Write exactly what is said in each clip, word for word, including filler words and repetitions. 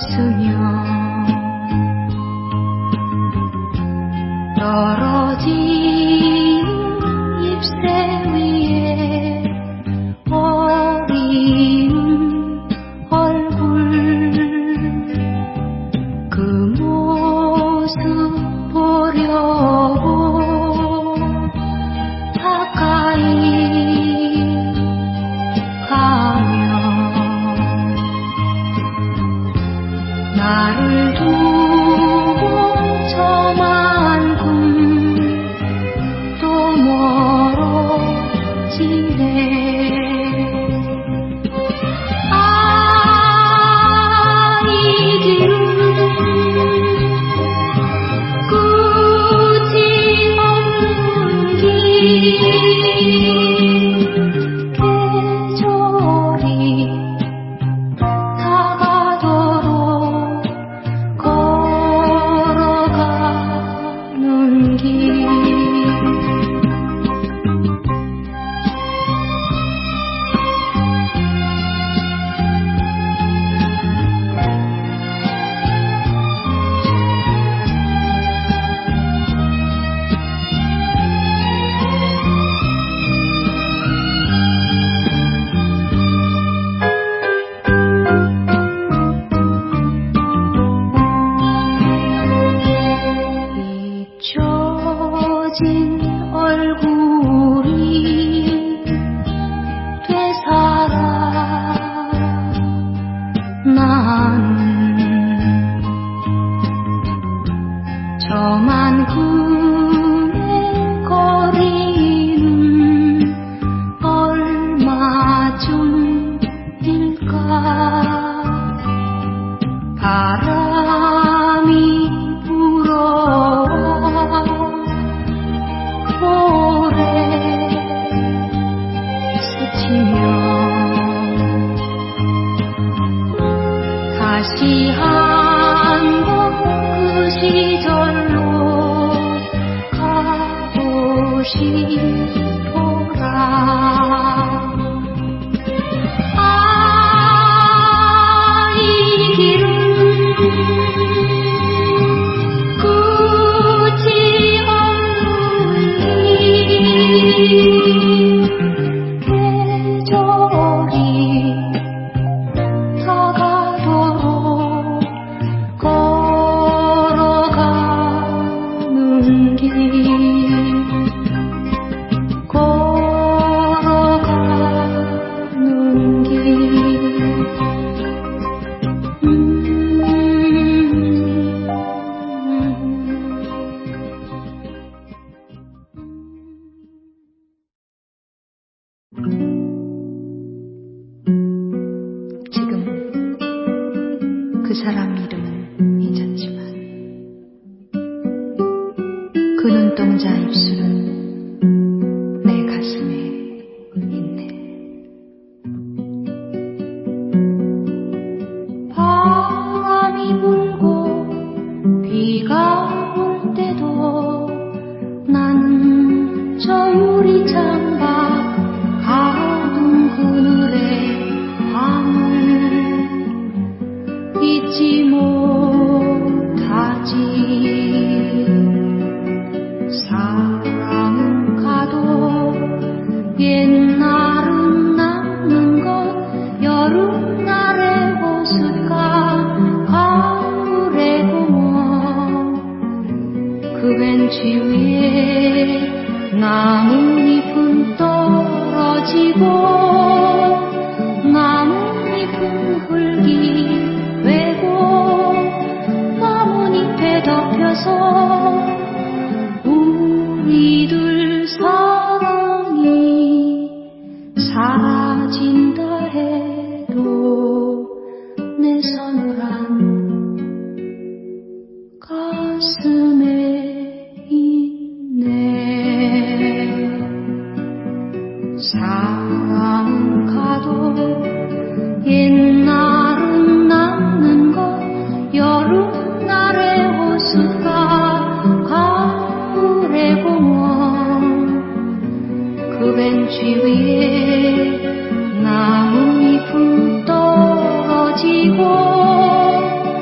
나뭇잎은 떨어지고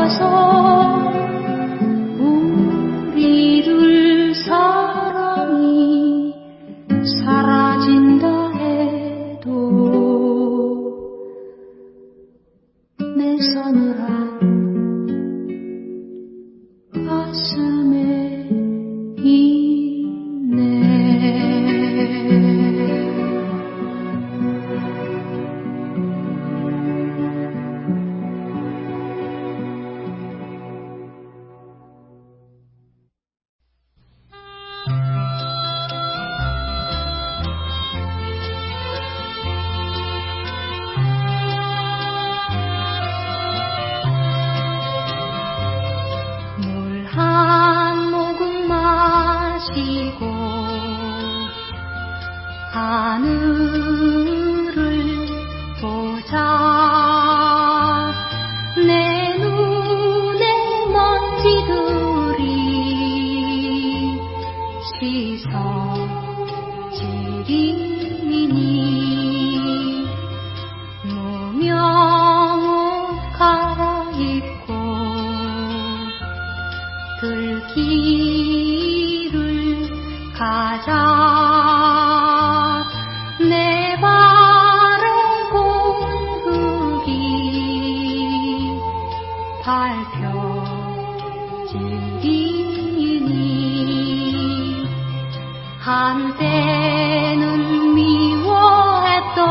가서 우리 둘 사랑이 사라진다 해도 내 서늘한 가슴에 있네. 하늘을 보자. 내 눈에 먼지들이 씻어지리니 무명옷 갈아입고 들길을 가자. 내 발에 본 흙이 밟혀지리니 한때는 미워했던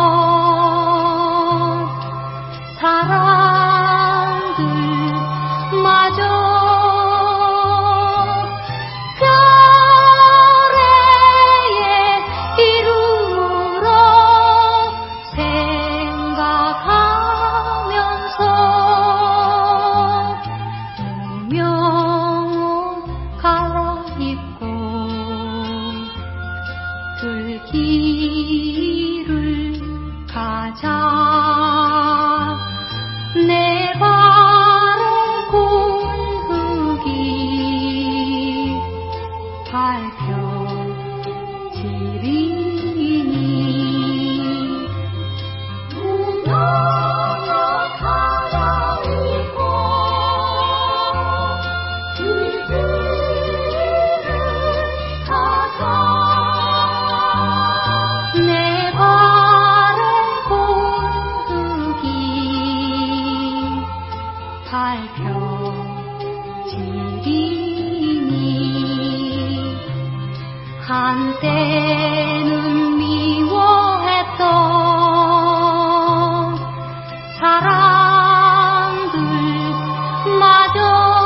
사람들마저 들길을 가자. 내 발에 본 흙이 밟혀지리니 무명옷 갈아입고 들길을 가자. 내 발에 본 흙이 밟혀지리니 한때는 미워했던 사람들마저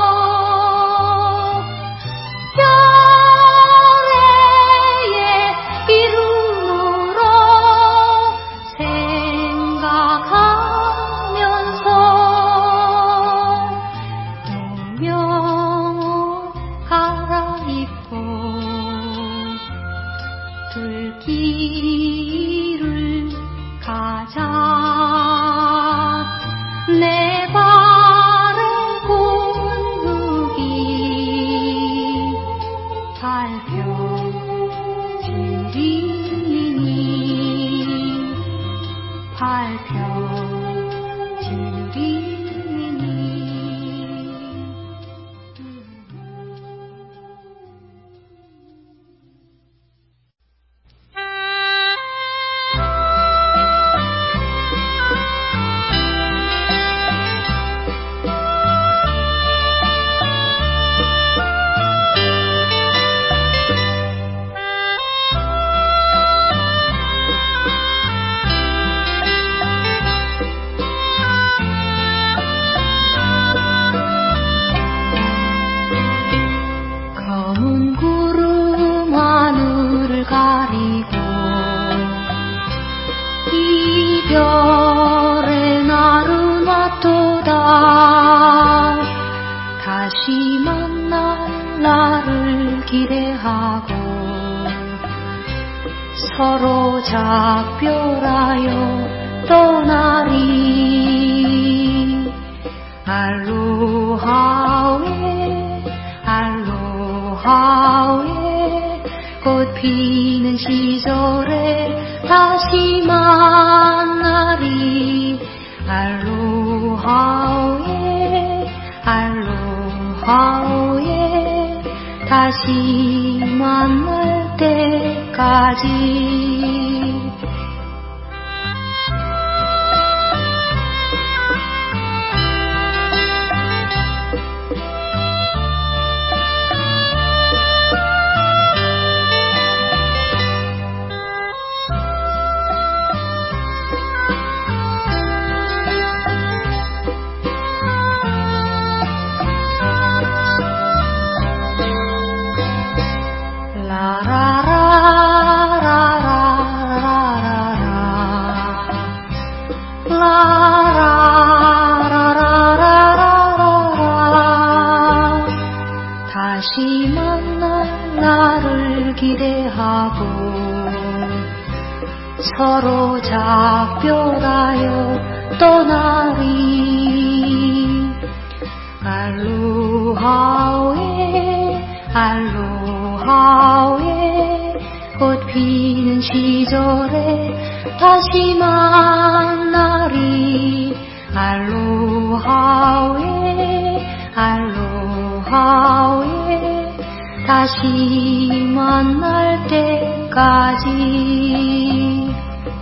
들길을 가자. 내 발에 본 흙이 밟혀지리니 밟혀지리니 가리고 이별의 날은 왔도다. 다시 만날 날을 기대하고 서로 작별하여 떠나리. 알로하웨 알로하웨 꽃 피는 시절에 다시 만나리. 알로하웨 다시 만날 때까지. 다시 만날 날을 기대하고 서로 작별하여 떠나리. 알로하오에 알로하오에 꽃 피는 시절에 다시 만나리. 알로하오에 알로하오에 다시 만날 때까지.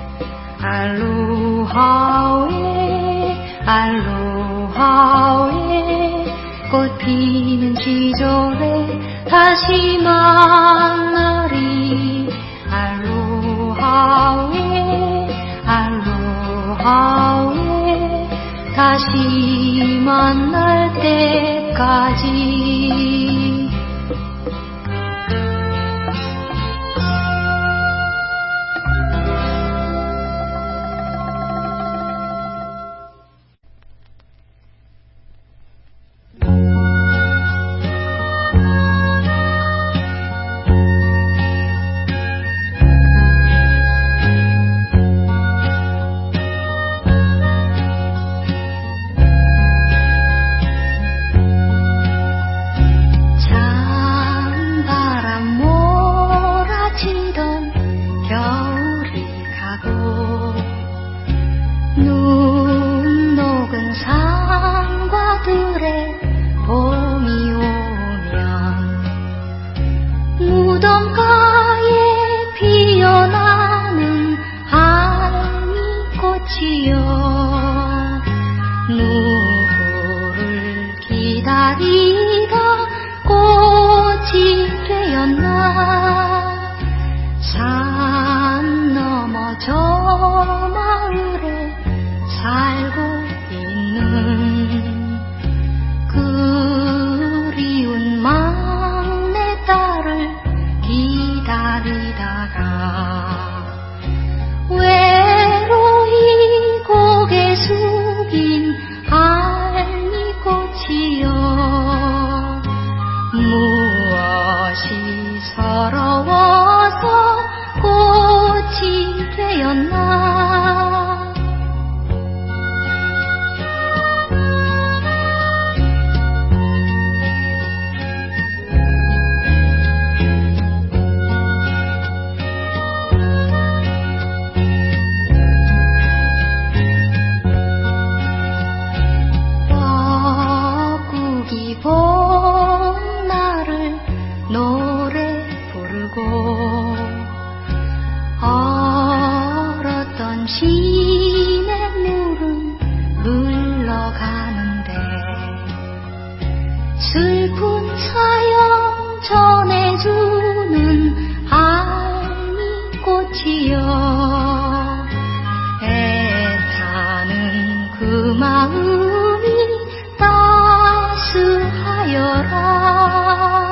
알로하오에 알로하오에 꽃 피는 시절에 다시 만나리. 알로하오에 알로하오에 다시 만날 때까지. 누구를 기다리다 꽃이 되었나. 산 넘어 저 마을에 살고 있는 그리운 막내딸을 기다리다가 외로이 고개 숙인 할미꽃이여, 무엇이 서러워서 꽃이 되었나. 봄날을 노래 부르고 얼었던 시냇 물은 흘러가는데 슬픈 사연 전해주는 할미꽃이여, 애타는 그 마음이 따스하여라.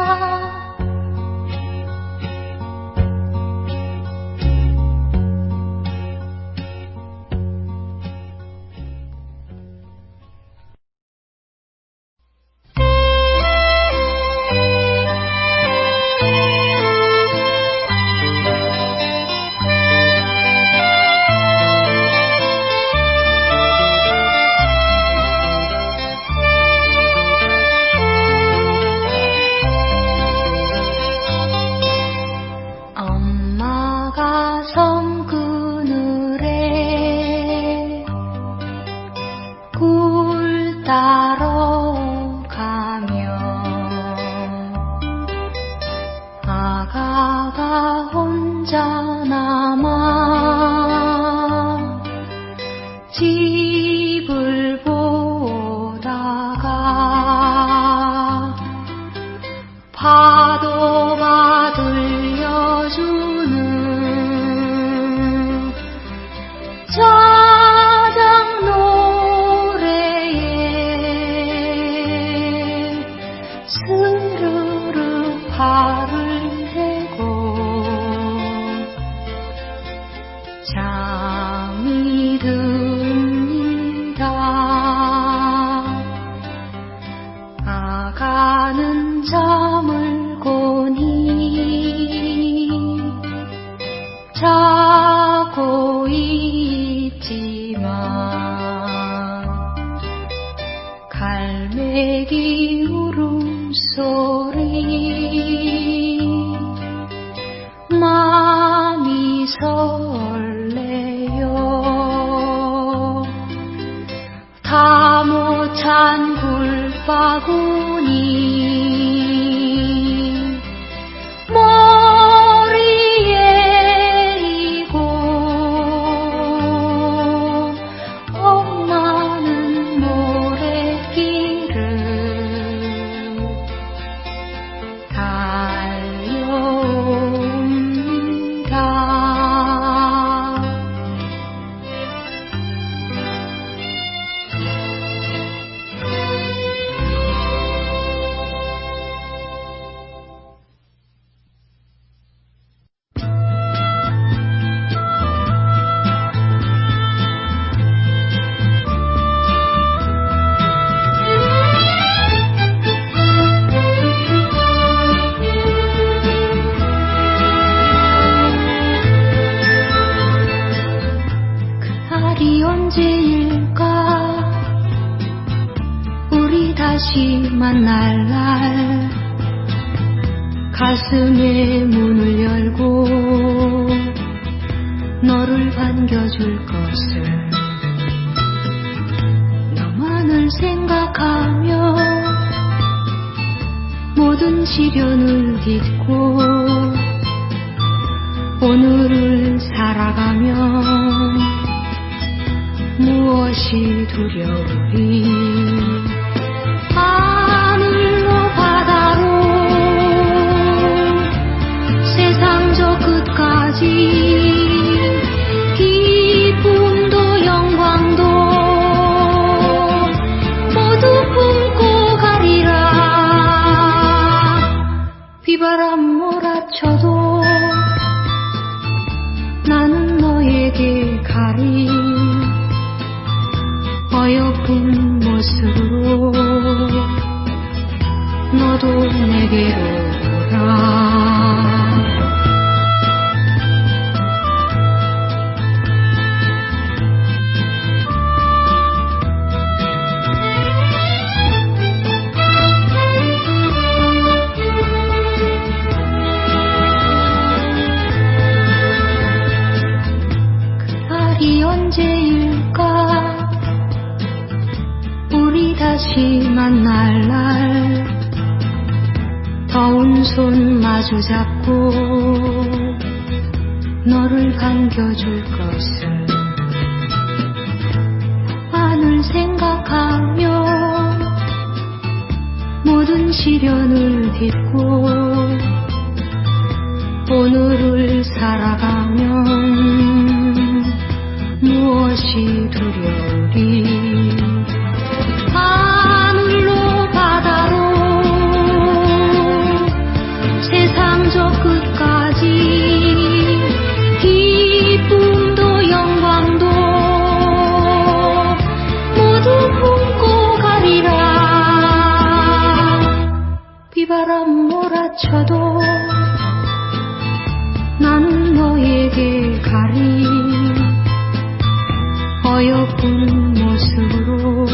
아가는 저물고니 자고 있지만 갈매기 울음소리 마음이 설레요. 다 못찬 굴바구니 머리에 이고 엄마는 모래길을 달려옵니다. 그날이 언제일까 우리 다시 만날 날 가슴에 문을 열고 너를 반겨줄 것을 너만을 생각하며 모든 시련을 딛고 오늘을 살아가며 무엇이 두려우리. 하늘로 바다로 세상 저 끝까지 기쁨도 영광도 모두 품고 가리라. 비바람 몰아쳐도 나는 너에게 가리. 어여쁜 모습으로 너도 내게로 오라. 그날이 언제일까 우리 다시 만날 날 더운 손 마주 잡고 너를 반겨줄 것을 너만을 생각하며 모든 시련을 딛고 오늘을 살아가면 무엇이 두려우리. 하늘로 바다로 세상 저 끝까지 기쁨도 영광도 모두 품고 가리라. 비바람 몰아쳐도 나는 너에게 가리. 어여쁜 모습으로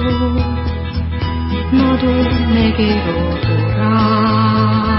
너도 내게로 돌아.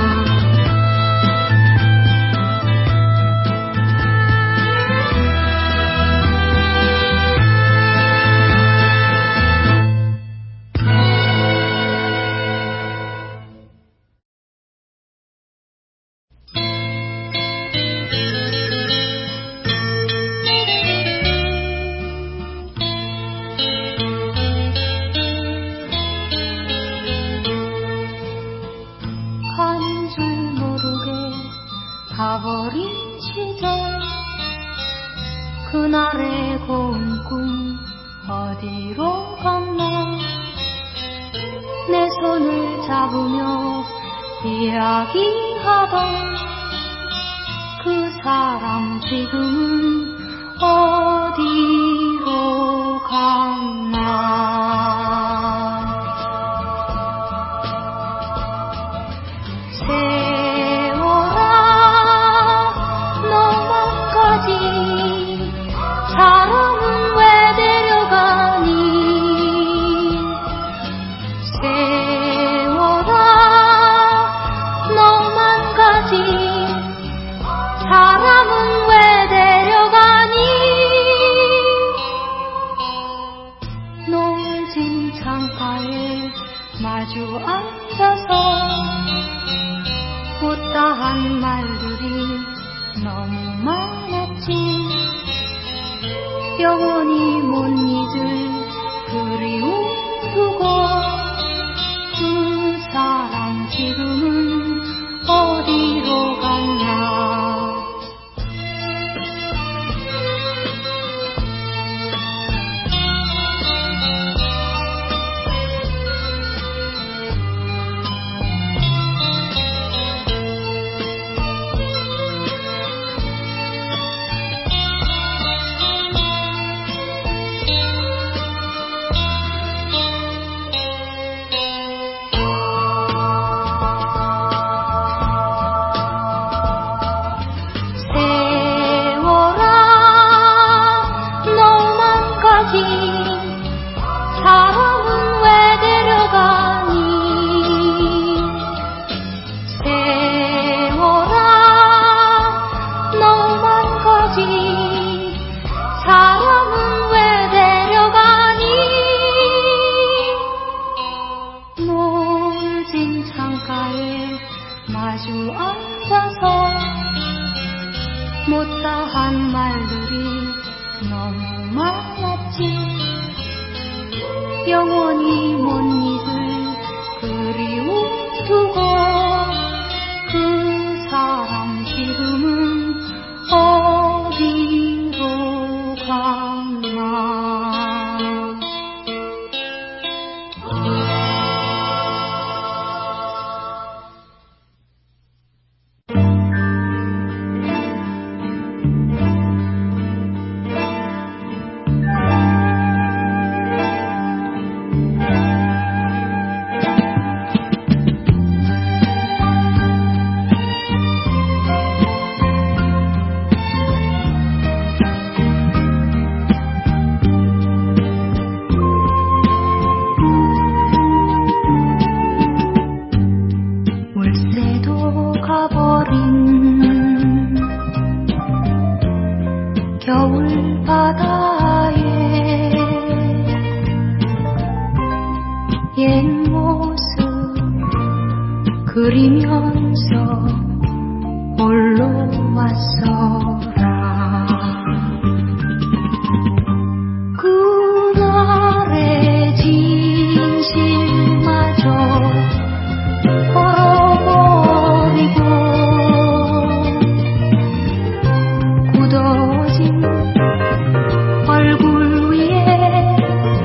가는 줄 모르게 가버린 시절 그날의 고운 꿈 어디로 갔나. 내 손을 잡으며 이야기하던 그 사람 지금은 어디로 갔나. 앉아서 못다한 말들이 너무 많았지. 영원히 못 잊을 그리움 두고 그 사람 지금은 어디로 갔나. 사람은 왜 데려가니. 세월아 너만 가지 사람은 왜 데려가니. 노을진 창가에 마주 앉아서 못다한 말들이 너무 많았지. 영원히 못 잊을 그리움 두고 그 사람 지금은 어디로 갔나. 겨울 바다에 옛 모습 그리면서 홀로 왔어라. 그날의 진실마저 벌어버리고 굳어진 얼굴 위에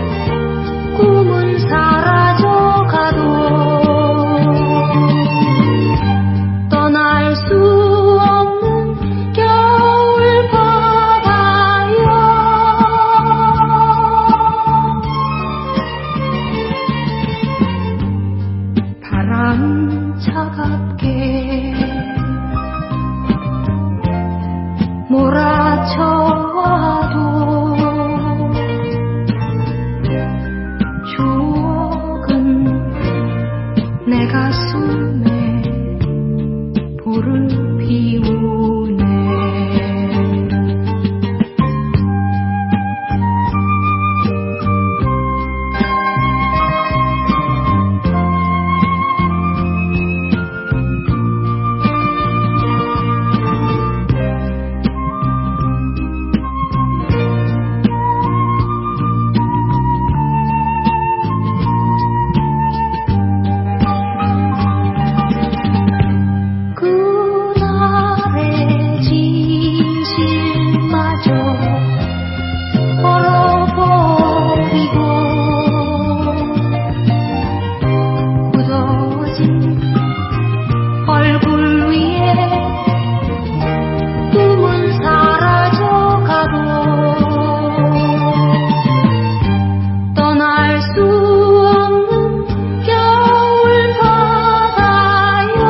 꿈은 사라져가도 떠날 수 없는 겨울 바다여. 바람 차갑게 몰아쳐와도 추억은 내 가슴에 불을 피우네. 얼굴 위에 꿈은 사라져가도 떠날 수 없는 겨울 바다여.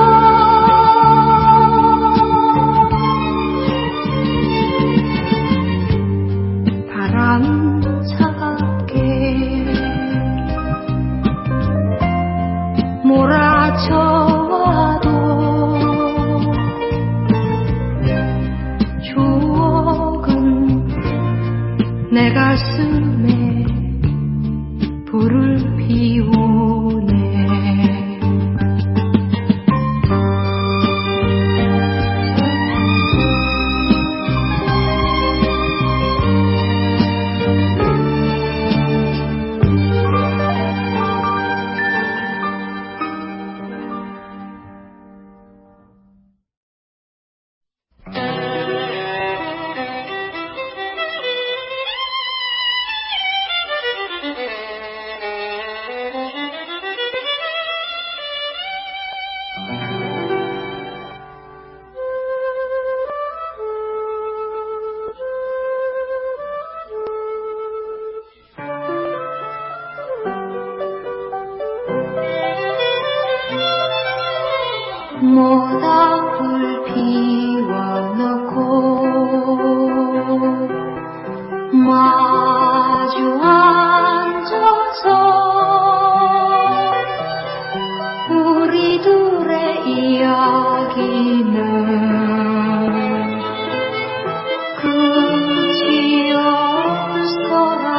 바람 차갑게 몰아쳐와도 추억은 내 가슴에 불을 피우네. 모닥불 피워놓고 마주 앉아서 우리 둘의 이야기는 끝이 없어라.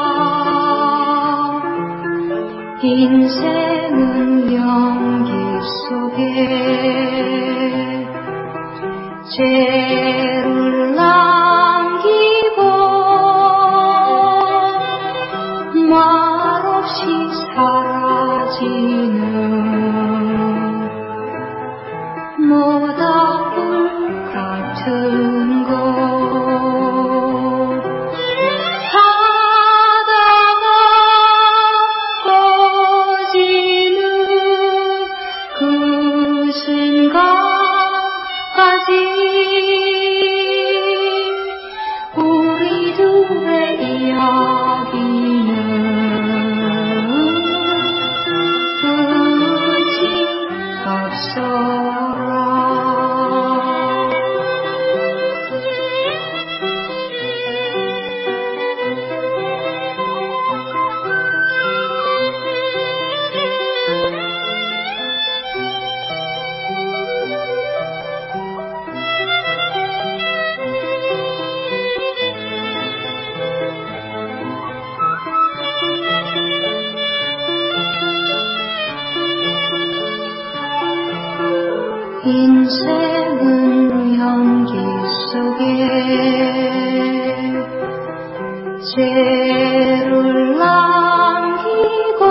인생은 연기 속에 죄를 남기고 말없이 사라지는 모닥불 같은 것. 하다가 꺼지는 그 순간까지 우리 둘의 이야기는 끝이 없어라. 인생은 연기 속에 죄를 남기고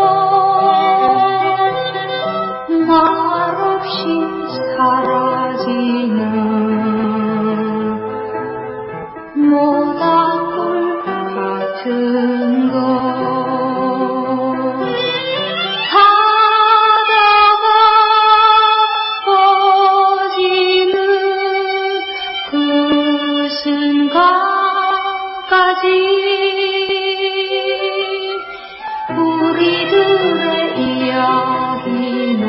말없이 사라지는 모닥불 같은 것. 우리 둘의 이야기는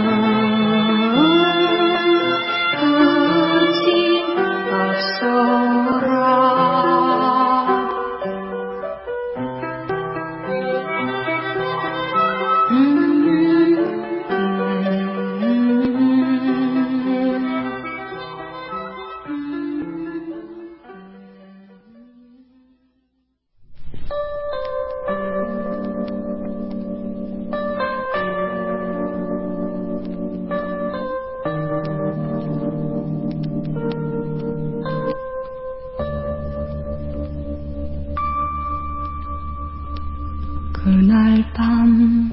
끝이 없어라. 음, 그날 밤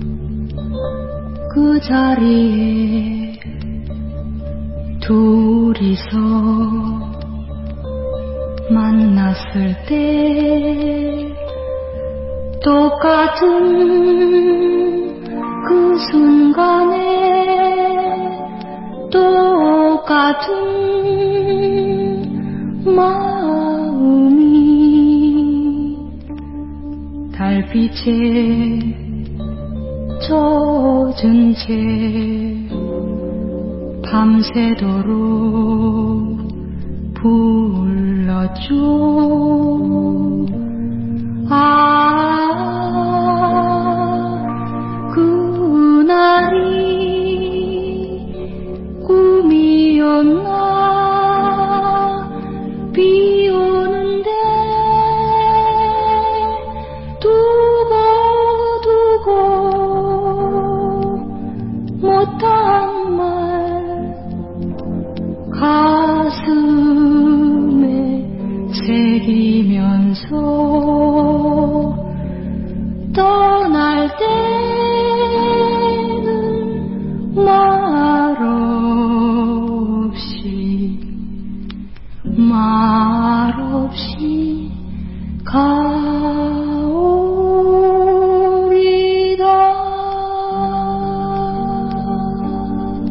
그 자리에 둘이서 만났을 때 똑같은 그 순간에 똑같은 마음이 달빛에 젖은 채 밤새도록 불렀죠. 아, 그날이 꿈이었나. 비오는데 두고 두고 못한 말 가슴에 새기면서 떠날 때는 말없이 말없이 가오리다.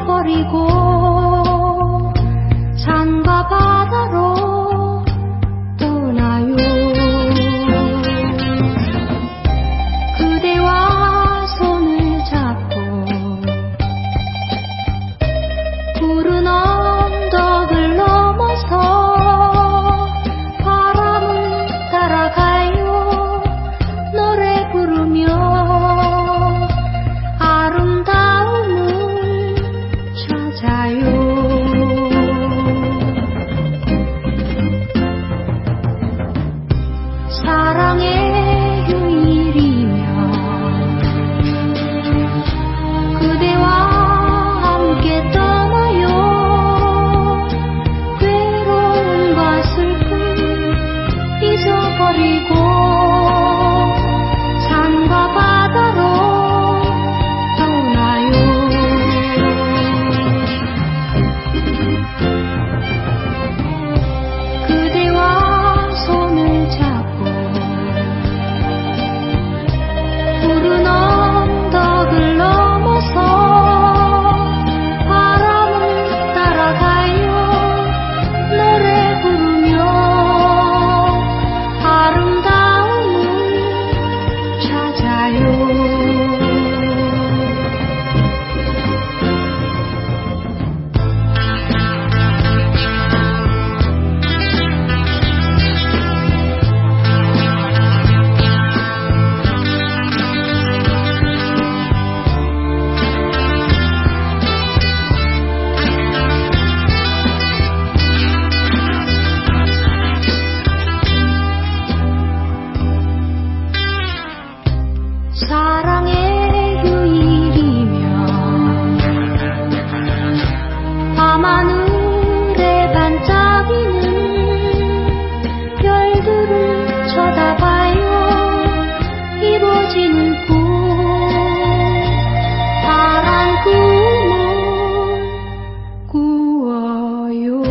잊어버리고 산과 바다로 떠나요. 그대와 손을 잡고 푸른 언덕을 넘어서 바람을 따라가요. 노래 부르며 아름다움을 찾아요. 사랑의 휴일이면 그대와 함께 떠나요. 괴로움과 슬픔 잊어버리고 산과 바다로 떠나요. 그대와 손을 잡고 푸른 언덕을 넘어서 바람을 따라가요. 노래 부르며 아름다움을 찾아요. 사랑의 휴일이면 밤하늘에 반짝이는 별들을 쳐다봐요. 이루어지는 꿈 파란 꿈을 꾸어요.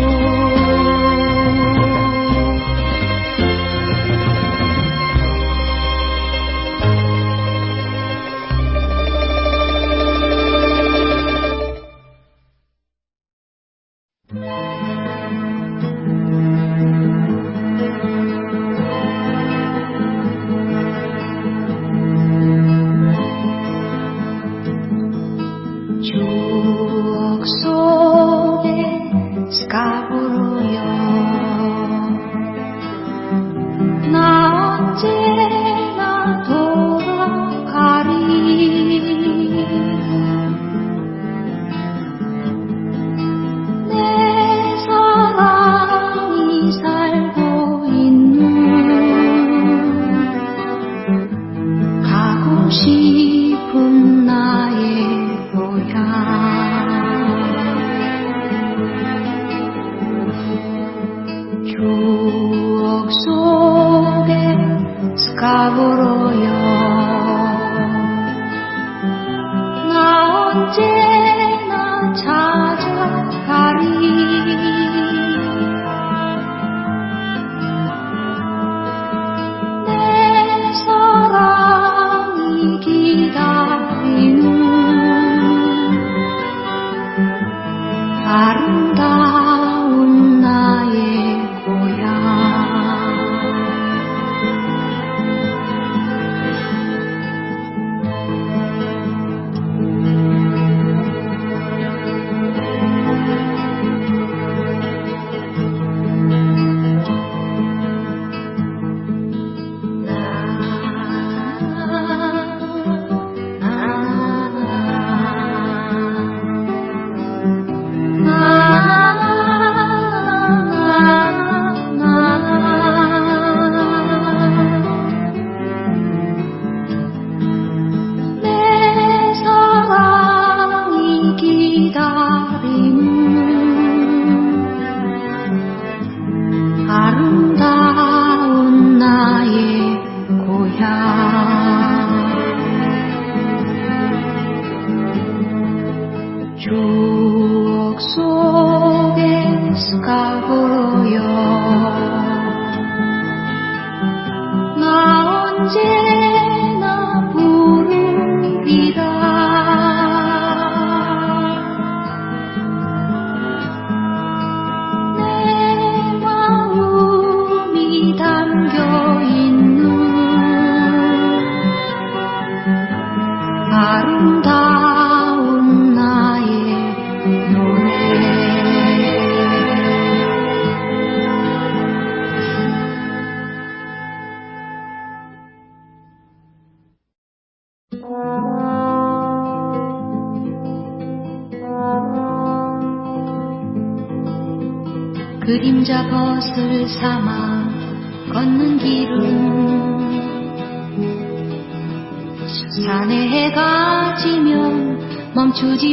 추억 속에 스카보로요. 나 언제나 돌아가리. 내 사랑이 살고 있는 가고 싶은 나의 추억 속에 스카보로요. 나 언제나 찾아가리. 내 사랑이 기다리는 아름다운 나의 고향. 내 사랑이 기다리는 아름다운 나의 고향. 추억 속에 스카보로요. 나 언제나 부르리라. 그림자 벗을 삼아 걷는 길은 저 산에 해가 지면 멈추지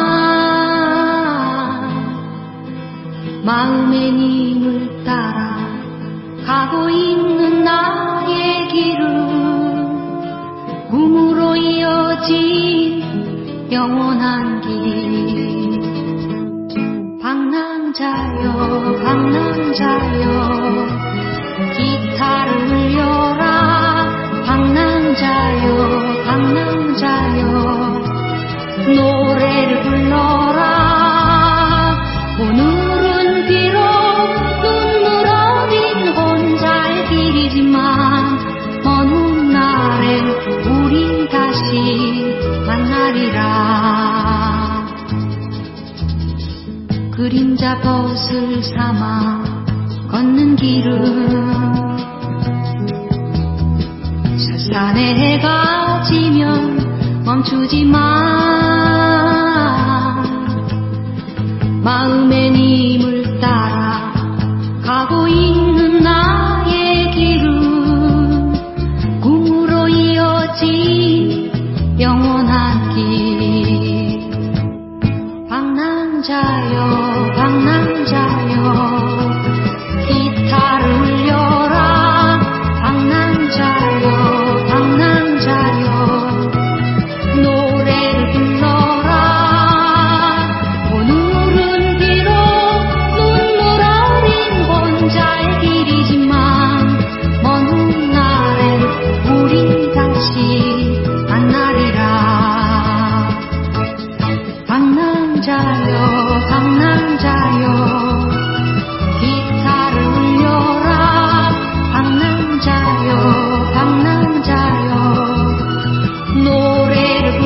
마. 마음의 힘을 따라 가고 있는 나의 길은 꿈으로 이어진 영원한 길. 방랑자여 방랑자여 기타를 울려라. 방랑자여 방랑자여 노래를 불러라. 오늘은 비록 눈물 어린 혼자의 길이지만 먼 훗날에 우리 다시 만나리라. 그림자 벗을 삼아 걷는 길은 저 산에 해가 지면 멈추지 마. 마음의 힘을 따라 가고 있는 나의 길은 꿈으로 이어진 영원한 길. 방랑자여 방랑자여 기타를 울려라. 방랑자여 방랑자여 노래를 불러라. 오늘은 비록 눈물 어린 혼자의 길이지만 먼 훗날엔 우리 다시 만나리라. 방랑자여 방랑자여 기타를 울려라. 방랑자여 방랑자여 노래를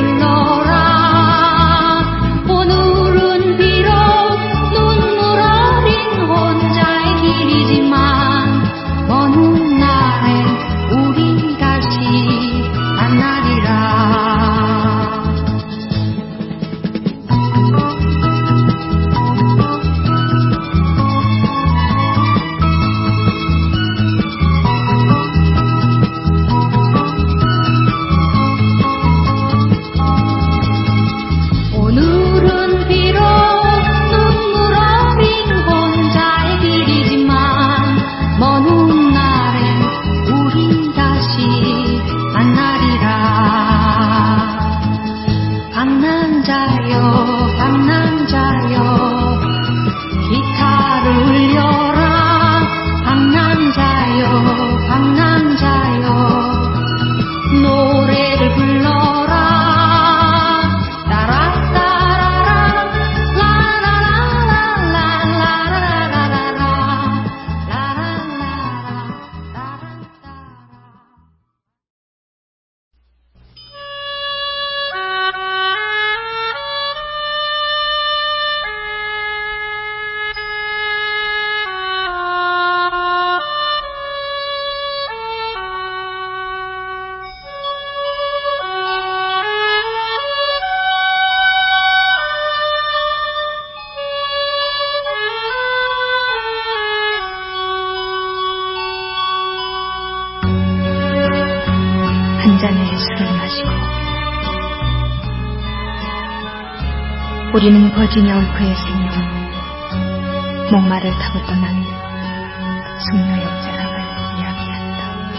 불러라. 오늘은 비록 눈물 어린 혼자의 길이지만 먼 훗날엔 우리 다시 만나리라. 오늘은 비록 눈물 어린 혼자의 길이지만 먼 훗날엔 우리 다시 만나리라. 방랑자여 방랑자여 기타를 울려라. 방랑자여 방랑자여 노래를 불러라. 따라따라라 라라라라라라라라라라 한 잔의 술을 마시고 우리는 버지니아 울프에 생겨 목마를 타고 떠난 숙녀 역작함을 이야기한다.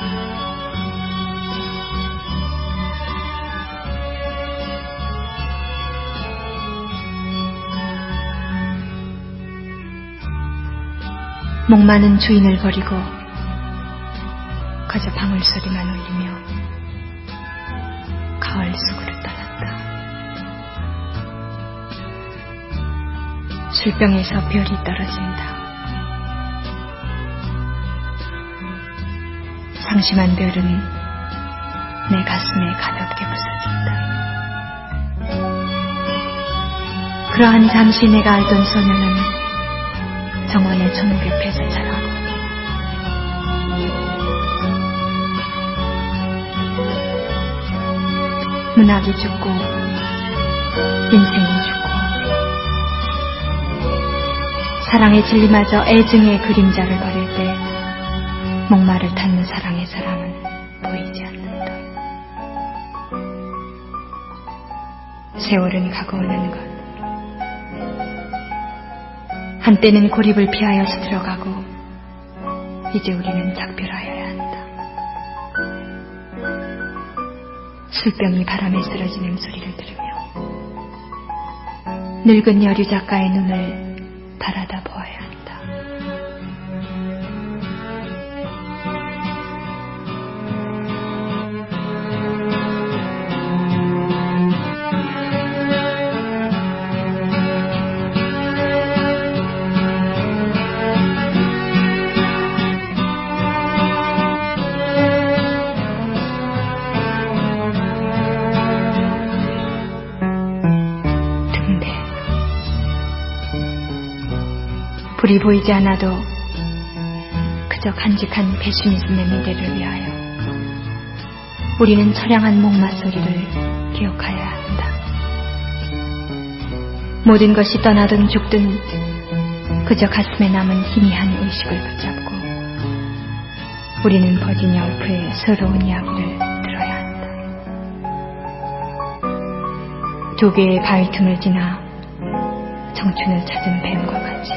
목마는 주인을 버리고 그저 방울소리만 울리며 가을 속으로 떠났다. 술병에서 별이 떨어진다. 상심한 별은 내 가슴에 가볍게 부서진다. 그러한 잠시 내가 알던 소녀는 정원의 천옥 옆에서 자라고 문학이 죽고 인생이 죽고 사랑의 진리마저 애증의 그림자를 버릴 때 목마를 탔는 사랑의 사랑은 보이지 않는다. 세월은 가고 오는 것. 한때는 고립을 피하여서 들어가고 이제 우리는 작별하여야 한다. 술병이 바람에 쓰러지는 소리를 들으며 늙은 여류 작가의 눈을 바라다 보아야 한다. 불이 보이지 않아도 그저 간직한 패시니즘의 미래를 위하여 우리는 처량한 목마 소리를 기억하여야 한다. 모든 것이 떠나든 죽든 그저 가슴에 남은 희미한 의식을 붙잡고 우리는 버지니아 울프의 서러운 이야기를 들어야 한다. 두 개의 바위 틈을 지나 청춘을 찾은 뱀과 같이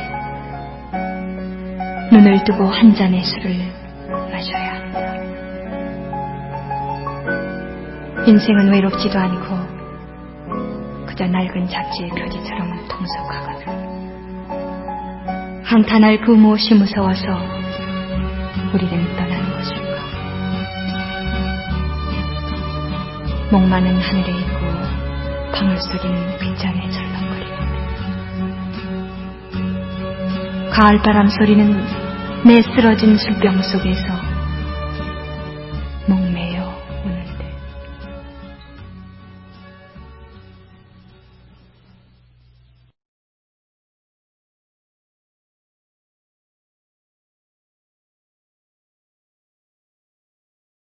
눈을 뜨고 한 잔의 술을 마셔야 한다. 인생은 외롭지도 않고 그저 낡은 잡지의 표지처럼 통속하거든. 한탄할 그 무엇이 무서워서 우리는 떠나는 것일까? 목마는 하늘에 있고 방울 소리는 빗장에 절렁거리는데 가을바람 소리는 내 쓰러진 술병 속에서